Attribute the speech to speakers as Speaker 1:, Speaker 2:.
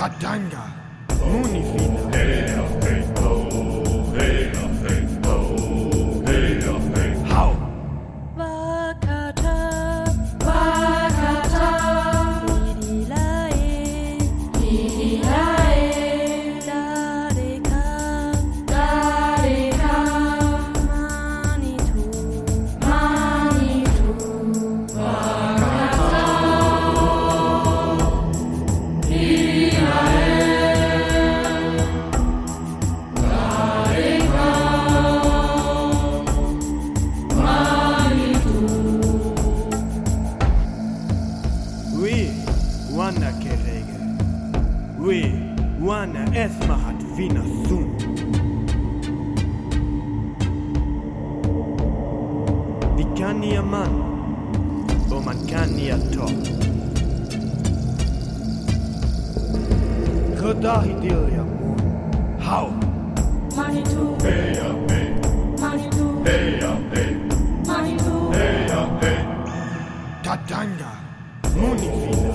Speaker 1: Katanga, Munifina. How?
Speaker 2: Wakata, Wakata, Hidilae, Dareka, Manitou, Wakata, Hidilae, Dareka,
Speaker 1: We wana kerege. We wana esmahat vina sun. Vikani aman, o man kani ato. Kodahi dilya mun. How?
Speaker 2: Manitou, Manitou, Manitou,
Speaker 1: Katanga, Munifina.